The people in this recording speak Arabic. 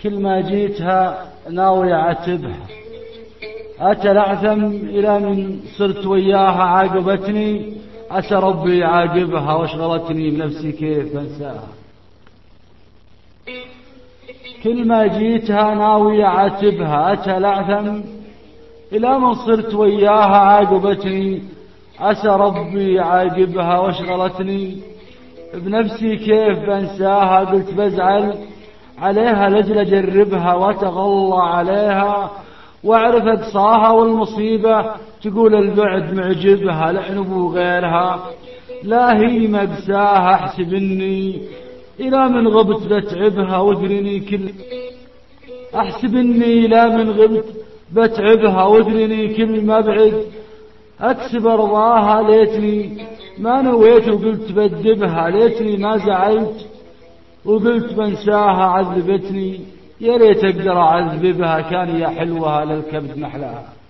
كل ما جيتها ناوي أعاتبها، أتلعثم إلى من صرت وياها عاقبتني، عسى ربي يعاقبها واشغلتني بنفسي كيف أنساها. كل ما جيتها ناوي أعاتبها، أتلعثم إلى من صرت وياها عاقبتني، عسى ربي يعاقبها واشغلتني بنفسي كيف بنساها. قلت بزعل عليها لجل أجربها وأتغلى عليها واعرف اقصاها، والمصيبة تقول البعد معجبها لعنب وغيرها، لا هي مقساها. احسب اني الى من غبت بتعبها وادرني احسب اني الى من غبت بتعبها وادرني كل ما ابعد اكسب ارضاها. ليتني ما نويت وقلت بدبها، ليتني ما زعلت وقلت بنساها. عذبتني يا ريت اقدر اعذبها، كان يا حلوها للكبد محلاها.